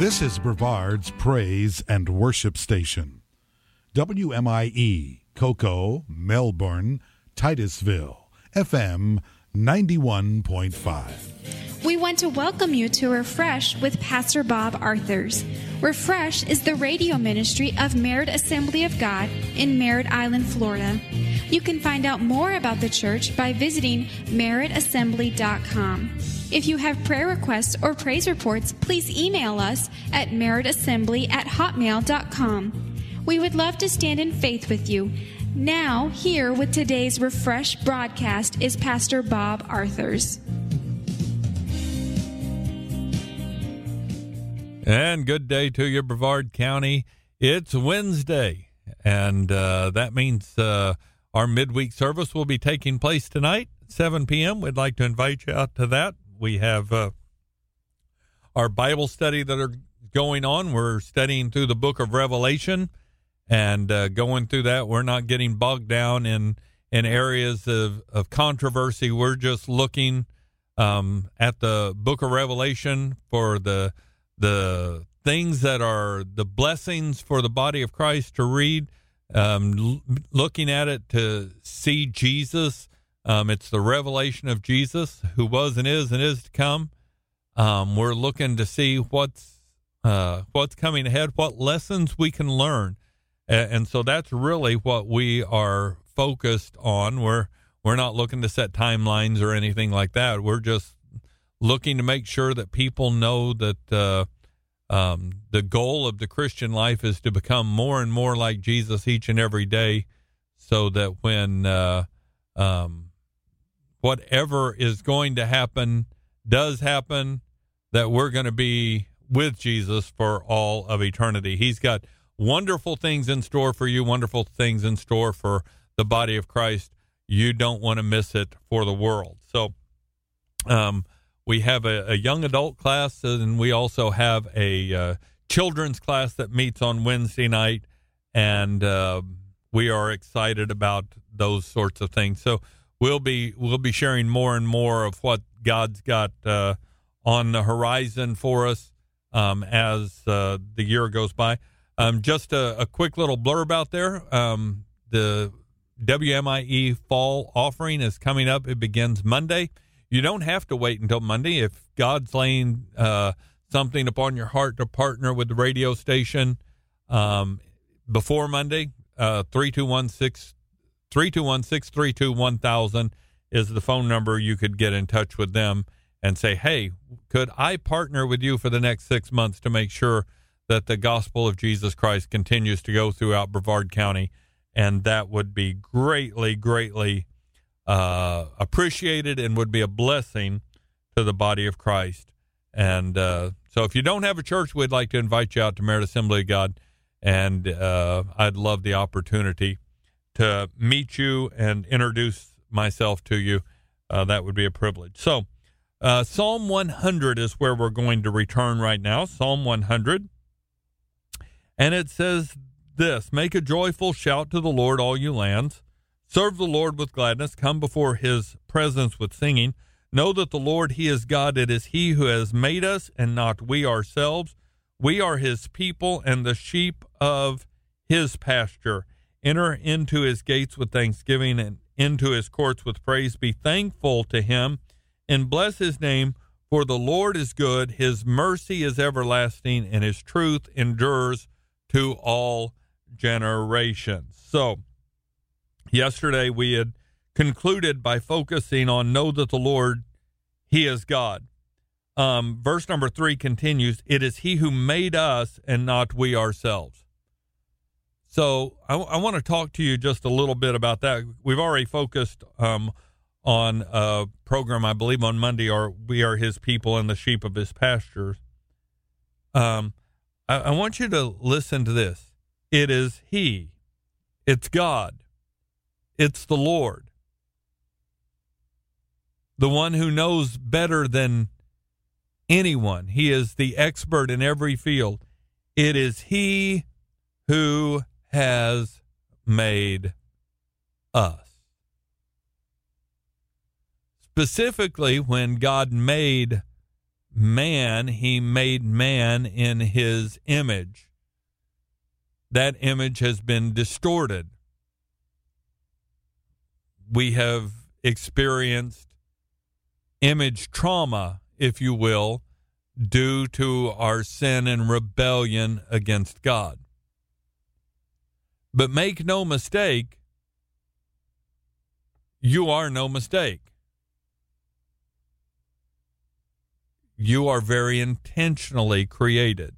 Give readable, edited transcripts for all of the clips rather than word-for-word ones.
This is Brevard's Praise and Worship Station. WMIE, Cocoa, Melbourne, Titusville, FM 91.5. We want to welcome you to Refresh with Pastor Bob Arthurs. Refresh is the radio ministry of Merritt Assembly of God in Merritt Island, Florida. You can find out more about the church by visiting merrittassembly.com. If you have prayer requests or praise reports, please email us at merrittassembly@hotmail.com. We would love to stand in faith with you. Now, here with today's Refresh broadcast is Pastor Bob Arthurs. And good day to you, Brevard County. It's Wednesday, and that means our midweek service will be taking place tonight at 7 p.m. We'd like to invite you out to that. We have our Bible study that are going on. We're studying through the book of Revelation and going through that. We're not getting bogged down in areas of controversy. We're just looking at the book of Revelation for the things that are the blessings for the body of Christ to read, looking at it to see Jesus. It's the revelation of Jesus, who was and is to come. We're looking to see what's coming ahead, what lessons we can learn. And so that's really what we are focused on. We're not looking to set timelines or anything like that. We're just looking to make sure that people know that the goal of the Christian life is to become more and more like Jesus each and every day, so that when whatever is going to happen does happen, that we're going to be with Jesus for all of eternity. He's got wonderful things in store for you, wonderful things in store for the body of Christ. You don't want to miss it for the world. So we have a young adult class, and we also have a children's class that meets on Wednesday night, and we are excited about those sorts of things. So we'll be sharing more and more of what God's got on the horizon for us as the year goes by. Just a quick little blurb out there. The WMIE Fall Offering is coming up. It begins Monday. You don't have to wait until Monday. If God's laying something upon your heart to partner with the radio station before Monday, 3216-321000 is the phone number. You could get in touch with them and say, hey, could I partner with you for the next 6 months to make sure that the gospel of Jesus Christ continues to go throughout Brevard County? And that would be greatly, greatly appreciated and would be a blessing to the body of Christ. And so if you don't have a church, we'd like to invite you out to Merritt Assembly of God, and I'd love the opportunity to meet you and introduce myself to you. That would be a privilege. So Psalm 100 is where we're going to return right now, Psalm 100. And it says this: make a joyful shout to the Lord, all you lands. Serve the Lord with gladness. Come before his presence with singing. Know that the Lord, he is God. It is he who has made us and not we ourselves. We are his people and the sheep of his pasture. Enter into his gates with thanksgiving and into his courts with praise. Be thankful to him and bless his name, for the Lord is good. His mercy is everlasting, and his truth endures to all generations. So yesterday we had concluded by focusing on know that the Lord, he is God. Verse number 3 continues, it is he who made us and not we ourselves. So I want to talk to you just a little bit about that. We've already focused on a program, I believe on Monday, we are his people and the sheep of his pastures. I want you to listen to this. It is he. It's God. It's the Lord. The one who knows better than anyone. He is the expert in every field. It is he who has made us. Specifically, when God made man, he made man in his image. That image has been distorted. We have experienced image trauma, if you will, due to our sin and rebellion against God. But make no mistake, you are no mistake. You are very intentionally created.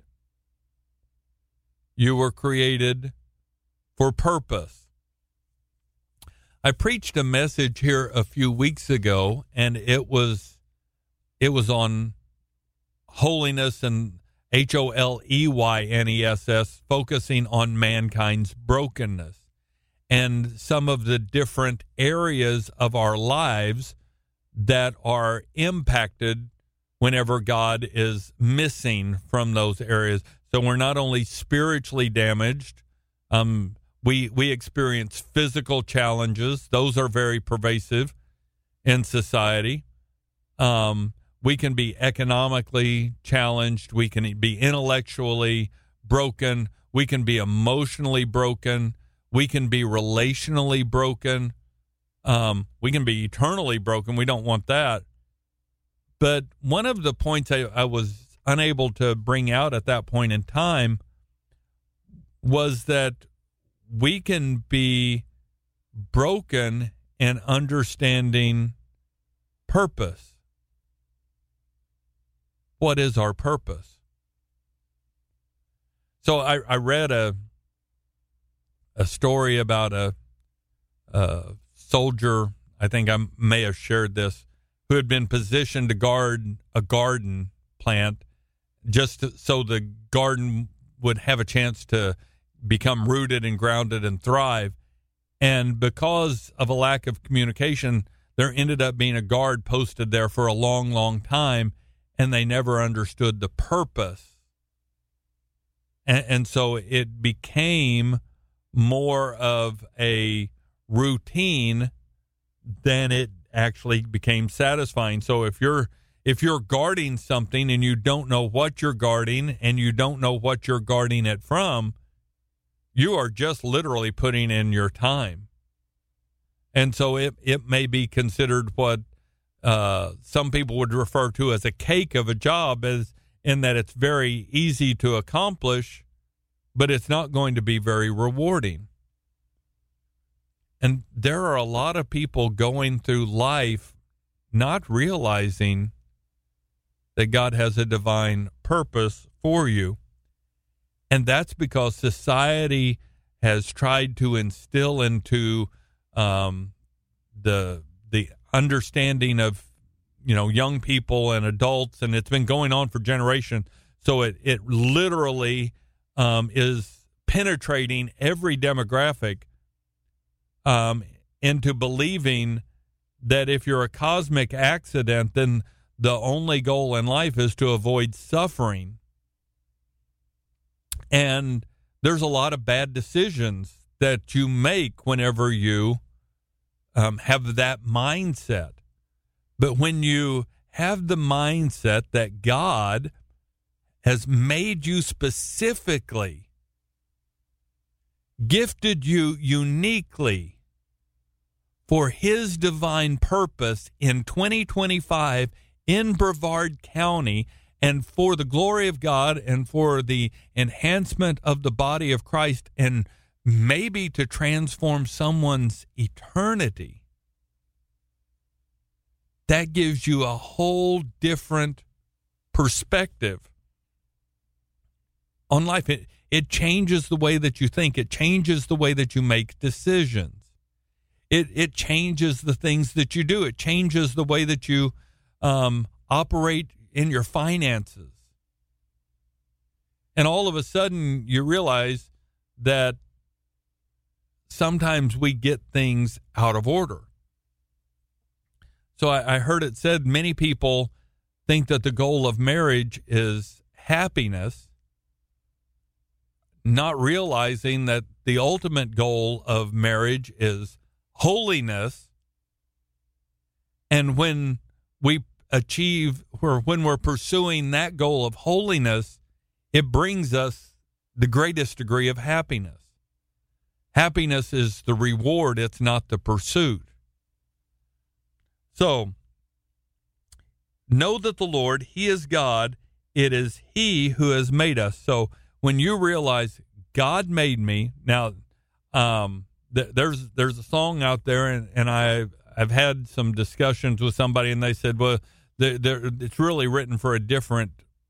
You were created for purpose. I preached a message here a few weeks ago, and it was on holiness and HOLEYNESS, focusing on mankind's brokenness and some of the different areas of our lives that are impacted whenever God is missing from those areas. So we're not only spiritually damaged, we experience physical challenges. Those are very pervasive in society. We can be economically challenged. We can be intellectually broken. We can be emotionally broken. We can be relationally broken. We can be eternally broken. We don't want that. But one of the points I was unable to bring out at that point in time was that we can be broken in understanding purpose. What is our purpose? So I read a story about a soldier, I think I may have shared this, who had been positioned to guard a garden plant just so the garden would have a chance to become rooted and grounded and thrive. And because of a lack of communication, there ended up being a guard posted there for a long, long time, and they never understood the purpose. And so it became more of a routine than it actually became satisfying. So if you're guarding something and you don't know what you're guarding and you don't know what you're guarding it from, you are just literally putting in your time. And so it may be considered what some people would refer to as a cake of a job, as in that it's very easy to accomplish, but it's not going to be very rewarding. And there are a lot of people going through life not realizing that God has a divine purpose for you. And that's because society has tried to instill into the understanding of, young people and adults, and it's been going on for generations. So it literally is penetrating every demographic into believing that if you're a cosmic accident, then the only goal in life is to avoid suffering. And there's a lot of bad decisions that you make whenever you have that mindset. But when you have the mindset that God has made you specifically, gifted you uniquely for his divine purpose in 2025 in Brevard County, and for the glory of God and for the enhancement of the body of Christ, and maybe to transform someone's eternity, that gives you a whole different perspective on life. It changes the way that you think. It changes the way that you make decisions. It changes the things that you do. It changes the way that you operate in your finances. And all of a sudden, you realize that sometimes we get things out of order. So I heard it said many people think that the goal of marriage is happiness, not realizing that the ultimate goal of marriage is holiness. And when we achieve, or when we're pursuing that goal of holiness, it brings us the greatest degree of happiness. Happiness is the reward, it's not the pursuit. So, know that the Lord, He is God. It is He who has made us. So, when you realize God made me, now, there's a song out there, and I've had some discussions with somebody, and they said, well, it's really written for a different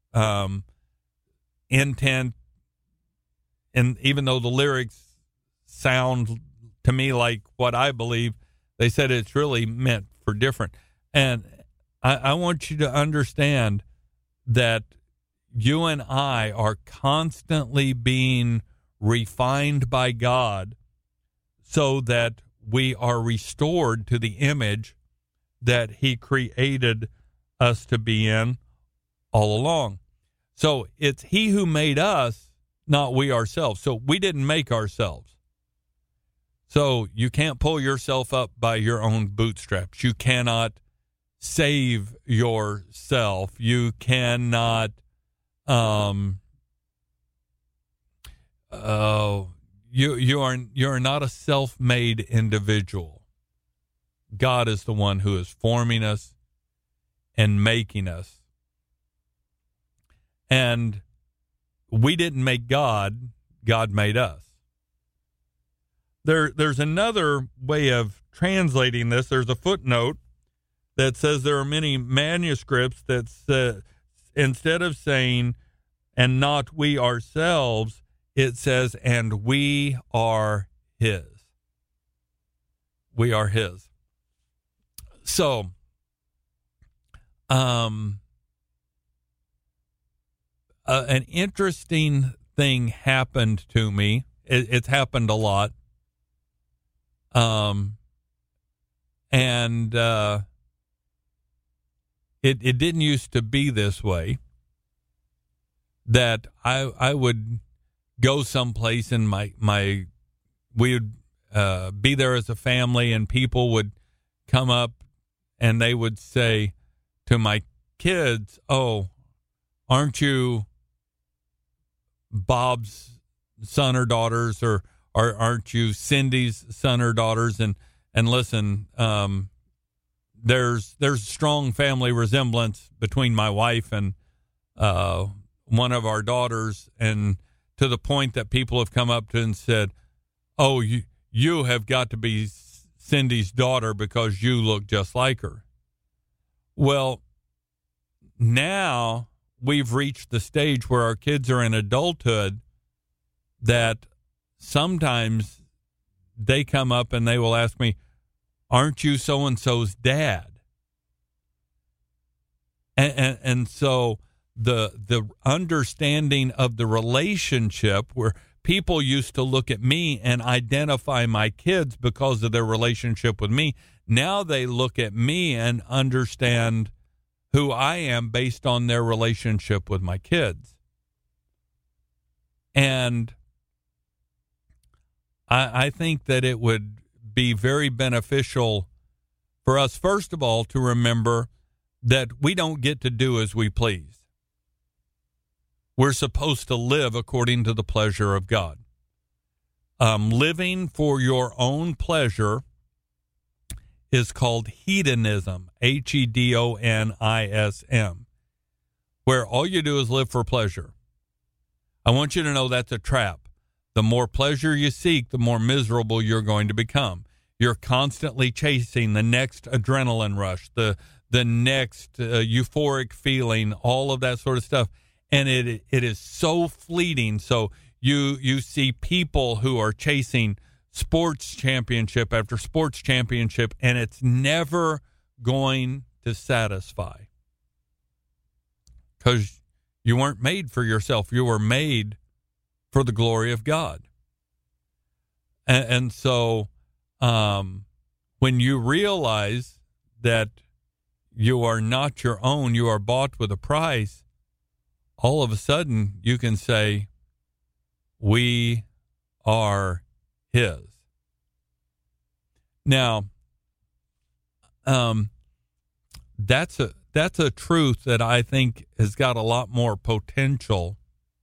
intent, and even though the lyrics sound to me like what I believe, they said it's really meant for different. And I want you to understand that you and I are constantly being refined by God so that we are restored to the image that He created us to be in all along. So it's He who made us, not we ourselves. So we didn't make ourselves. So you can't pull yourself up by your own bootstraps. You cannot save yourself. You cannot you are not a self-made individual. God is the one who is forming us and making us. And we didn't make God, God made us. There's another way of translating this. There's a footnote that says there are many manuscripts that instead of saying, and not we ourselves, it says, and we are His. We are His. So, an interesting thing happened to me. It's happened a lot. It didn't used to be this way, that I would go someplace and we would be there as a family, and people would come up and they would say to my kids, "Oh, aren't you Bob's son or daughters, or aren't you Cindy's son or daughters?" And listen, there's strong family resemblance between my wife and one of our daughters, and to the point that people have come up to and said, "Oh, you have got to be Cindy's daughter because you look just like her." Well, now we've reached the stage where our kids are in adulthood that sometimes they come up and they will ask me, "Aren't you so-and-so's dad?" And so the understanding of the relationship, where people used to look at me and identify my kids because of their relationship with me, now they look at me and understand who I am based on their relationship with my kids. And I think that it would be very beneficial for us, first of all, to remember that we don't get to do as we please. We're supposed to live according to the pleasure of God. Living for your own pleasure is called hedonism, hedonism, where all you do is live for pleasure. I want you to know that's a trap. The more pleasure you seek, the more miserable you're going to become. You're constantly chasing the next adrenaline rush, the next euphoric feeling, all of that sort of stuff. And it is so fleeting. So you see people who are chasing sports championship after sports championship, and it's never going to satisfy. Because you weren't made for yourself. You were made for the glory of God. And so when you realize that you are not your own, you are bought with a price, all of a sudden you can say, we are His. Now, that's that's a truth that I think has got a lot more potential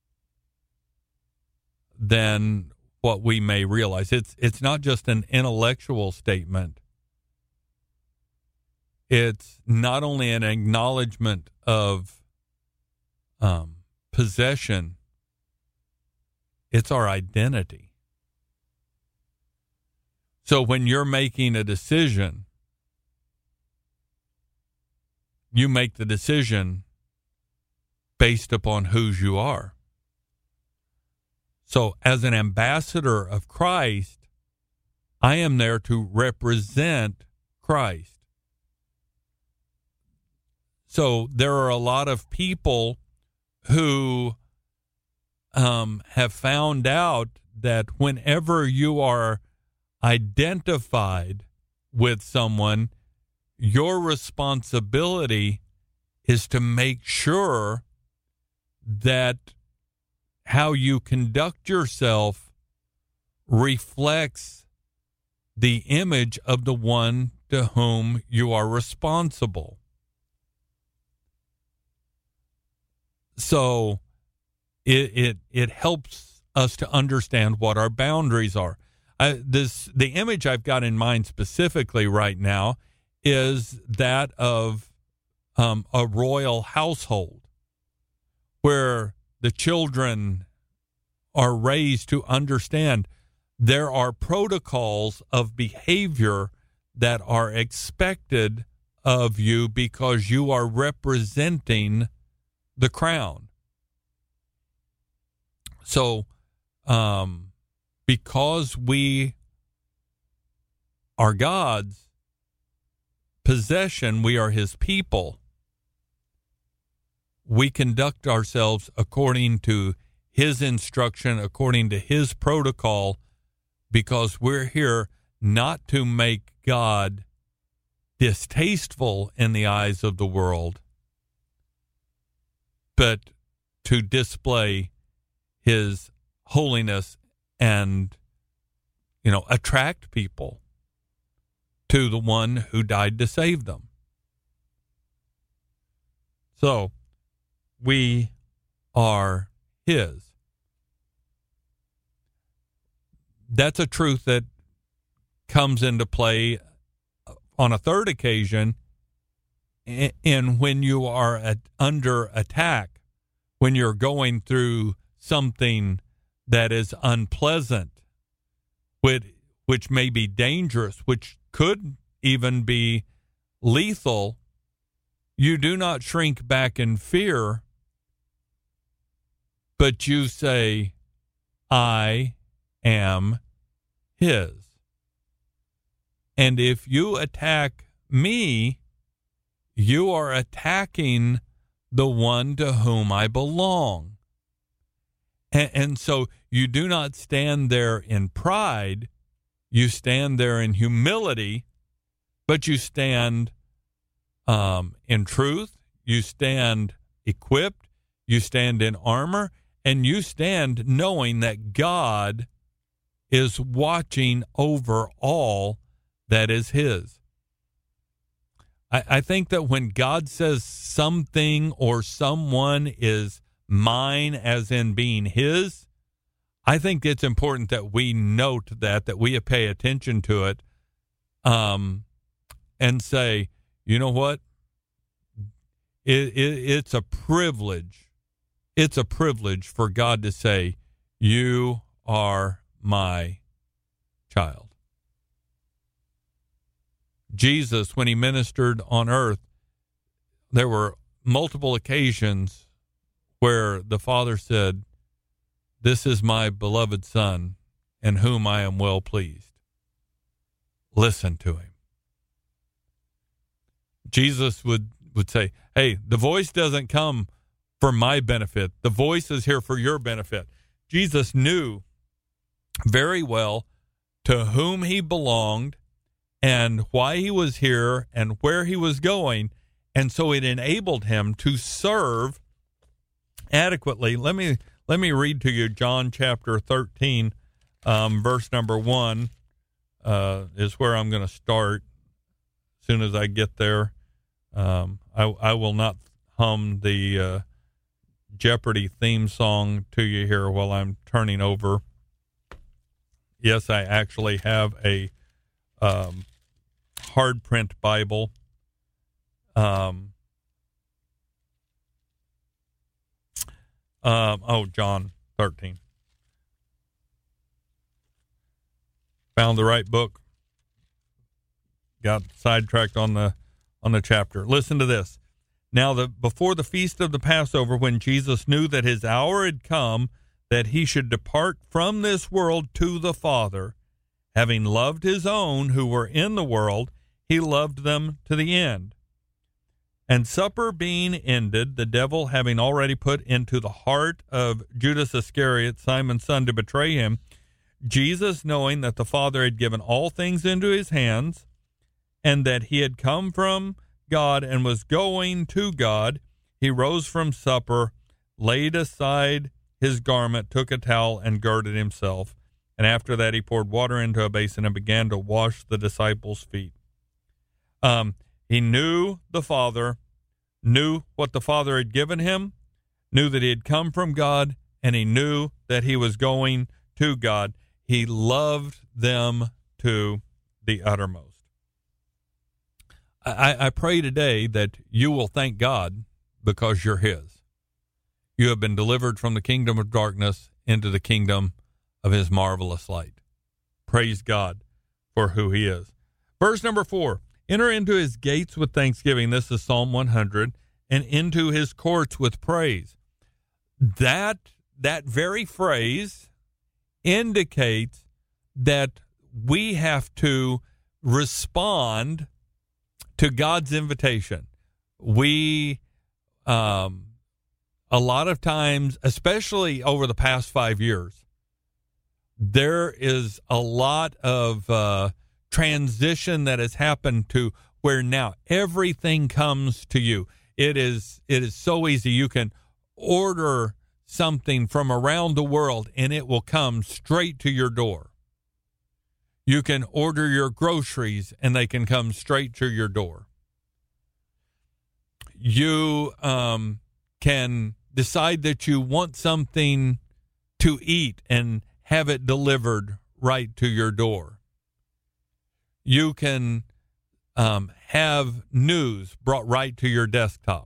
than what we may realize. It's not just an intellectual statement. It's not only an acknowledgement of possession, it's our identity. So when you're making a decision, you make the decision based upon whose you are. So as an ambassador of Christ, I am there to represent Christ. So there are a lot of people who have found out that whenever you are identified with someone, your responsibility is to make sure that how you conduct yourself reflects the image of the one to whom you are responsible. So it helps us to understand what our boundaries are. The image I've got in mind specifically right now is that of a royal household where the children are raised to understand there are protocols of behavior that are expected of you because you are representing the crown. So, because we are God's possession, we are his people, we conduct ourselves according to his instruction, according to his protocol, because we're here not to make God distasteful in the eyes of the world, but to display his holiness and, attract people to the one who died to save them. So we are his. That's a truth that comes into play on a third occasion in when you are under attack, when you're going through something that is unpleasant, which may be dangerous, which could even be lethal. You do not shrink back in fear, but you say, I am his. And if you attack me, you are attacking the one to whom I belong. And so you do not stand there in pride, you stand there in humility, but you stand in truth, you stand equipped, you stand in armor, and you stand knowing that God is watching over all that is his. I think that when God says something or someone is mine, as in being his, I think it's important that we note that we pay attention to it, and say, you know what? It's a privilege. It's a privilege for God to say, you are my child. Jesus, when he ministered on earth, there were multiple occasions where the Father said, this is my beloved Son, in whom I am well pleased. Listen to him. Jesus would say, hey, the voice doesn't come for my benefit. The voice is here for your benefit. Jesus knew very well to whom he belonged and why he was here and where he was going, and so it enabled him to serve adequately. Let me read to you John chapter 13, verse number 1 is where I'm going to start as soon as I get there. I will not hum the Jeopardy theme song to you here while I'm turning over. Yes, I actually have a hard print Bible. John 13. Found the right book. Got sidetracked on the chapter. Listen to this. Now, before the feast of the Passover, when Jesus knew that his hour had come, that he should depart from this world to the Father, having loved his own who were in the world, he loved them to the end. And supper being ended, the devil having already put into the heart of Judas Iscariot, Simon's son, to betray him, Jesus, knowing that the Father had given all things into his hands, and that he had come from God and was going to God, he rose from supper, laid aside his garment, took a towel, and girded himself. And after that he poured water into a basin and began to wash the disciples' feet. He knew the Father, knew what the Father had given him, knew that he had come from God, and he knew that he was going to God. He loved them to the uttermost. I pray today that you will thank God because you're his. You have been delivered from the kingdom of darkness into the kingdom of his marvelous light. Praise God for who he is. Verse number 4, enter into his gates with thanksgiving. This is Psalm 100. And into his courts with praise. That very phrase indicates that we have to respond to God's invitation. We, a lot of times, especially over the past 5 years, there is a lot of transition that has happened to where now everything comes to you. It is so easy. You can order something from around the world and it will come straight to your door. You can order your groceries and they can come straight to your door. You can decide that you want something to eat and have it delivered right to your door. You can have news brought right to your desktop.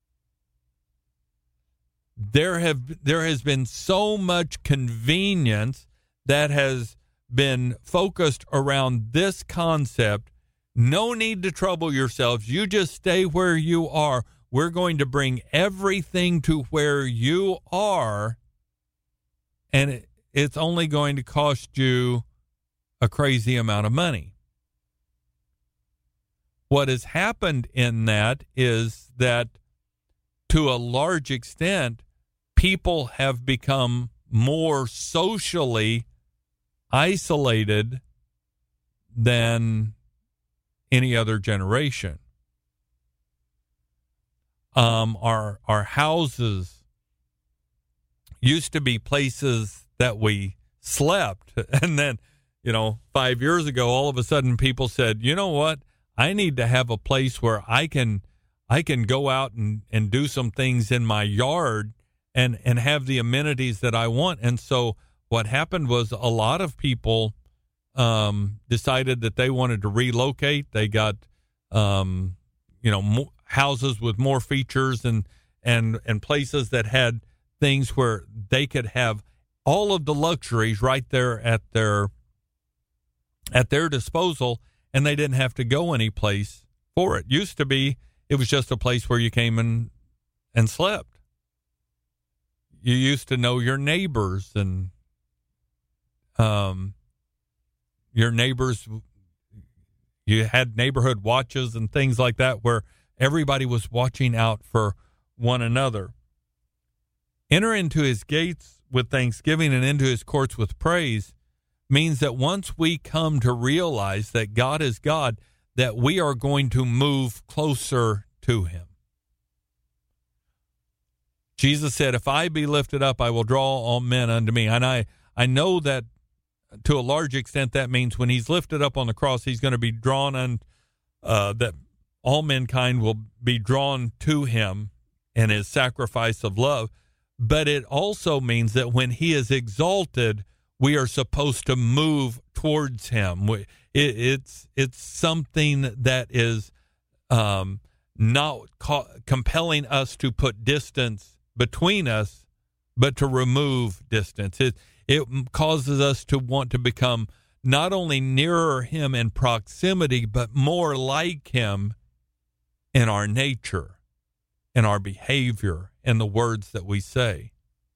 There has been so much convenience that has been focused around this concept. No need to trouble yourselves. You just stay where you are. We're going to bring everything to where you are, and it's only going to cost you a crazy amount of money. What has happened in that is that, to a large extent, people have become more socially isolated than any other generation. Our houses used to be places that we slept, and then, 5 years ago, all of a sudden people said, you know what? I need to have a place where I can go out and do some things in my yard and have the amenities that I want. And so what happened was a lot of people decided that they wanted to relocate. They got, houses with more features and places that had things where they could have all of the luxuries right there at their disposal, and they didn't have to go any place for it. Used to be, it was just a place where you came and slept. You used to know your neighbors, and your neighbors, you had neighborhood watches and things like that where everybody was watching out for one another. Enter into his gates with thanksgiving and into his courts with praise means that once we come to realize that God is God, that we are going to move closer to him. Jesus said, if I be lifted up, I will draw all men unto me. And I know that to a large extent that means when he's lifted up on the cross, he's going to be drawn that all mankind will be drawn to him and his sacrifice of love. But it also means that when he is exalted, we are supposed to move towards him. It's something that is not compelling us to put distance between us, but to remove distance. It causes us to want to become not only nearer him in proximity, but more like him in our nature, in our behavior, in the words that we say.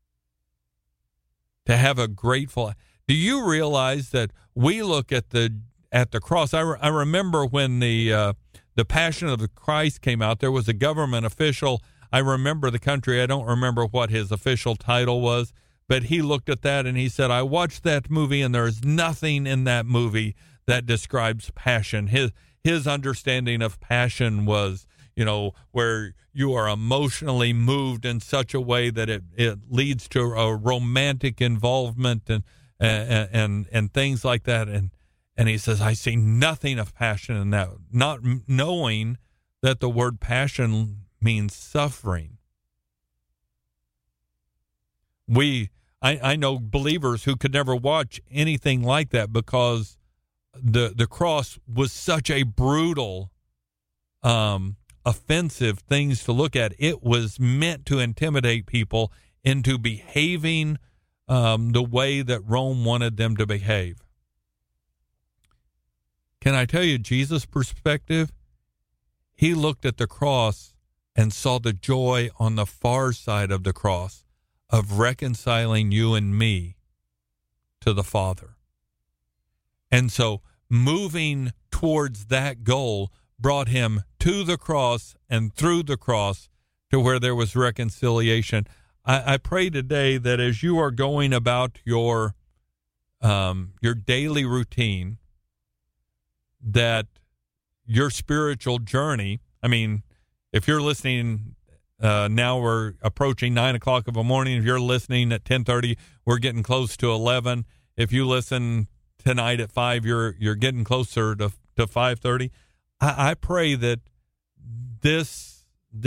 To have a grateful... Do you realize that we look at the cross? I remember when the Passion of the Christ came out, there was a government official. I remember the country. I don't remember what his official title was, but he looked at that and he said, I watched that movie and there is nothing in that movie that describes passion. His understanding of passion was, where you are emotionally moved in such a way that it leads to a romantic involvement and things like that. And he says, I see nothing of passion in that, not knowing that the word passion means suffering. I know believers who could never watch anything like that because the cross was such a brutal, offensive things to look at. It was meant to intimidate people into behaving the way that Rome wanted them to behave. Can I tell you Jesus' perspective? He looked at the cross and saw the joy on the far side of the cross of reconciling you and me to the Father. And so moving towards that goal brought him to the cross and through the cross to where there was reconciliation. I pray today that as you are going about your daily routine, that your spiritual journey, if you're listening, now we're approaching 9 o'clock of the morning. If you're listening at 10:30, we're getting close to 11. If you listen tonight at 5, you're getting closer to 5:30. I pray that this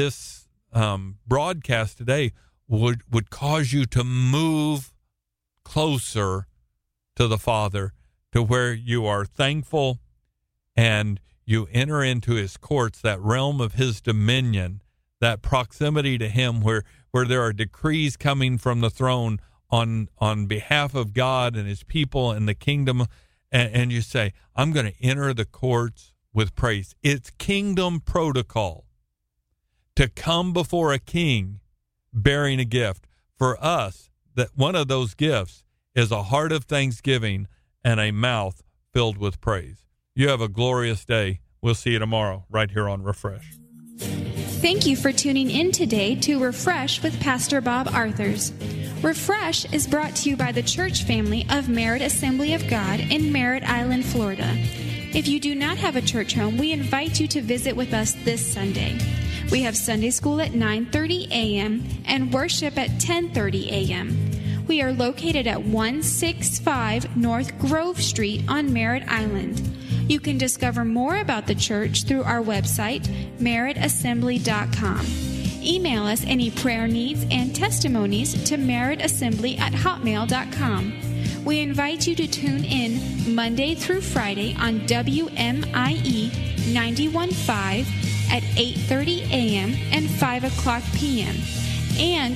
broadcast today would cause you to move closer to the Father, to where you are thankful and you enter into his courts, that realm of his dominion, that proximity to him where there are decrees coming from the throne on behalf of God and his people and the kingdom. And you say, I'm going to enter the courts with praise. It's kingdom protocol to come before a king bearing a gift. For us, that one of those gifts is a heart of thanksgiving and a mouth filled with praise. You have a glorious day. We'll see you tomorrow right here on Refresh. Thank you for tuning in today to Refresh with Pastor Bob Arthurs. Refresh is brought to you by the church family of Merritt Assembly of God in Merritt Island, Florida. If you do not have a church home, we invite you to visit with us this Sunday. We have Sunday school at 9:30 a.m. and worship at 10:30 a.m. We are located at 165 North Grove Street on Merritt Island. You can discover more about the church through our website, merrittassembly.com. Email us any prayer needs and testimonies to merrittassembly@hotmail.com. We invite you to tune in Monday through Friday on WMIE 91.5 at 8:30 a.m. and 5 o'clock p.m. and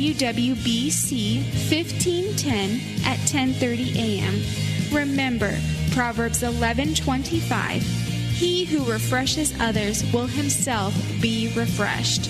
WWBC 1510 at 10:30 a.m. Remember, Proverbs 11:25, he who refreshes others will himself be refreshed.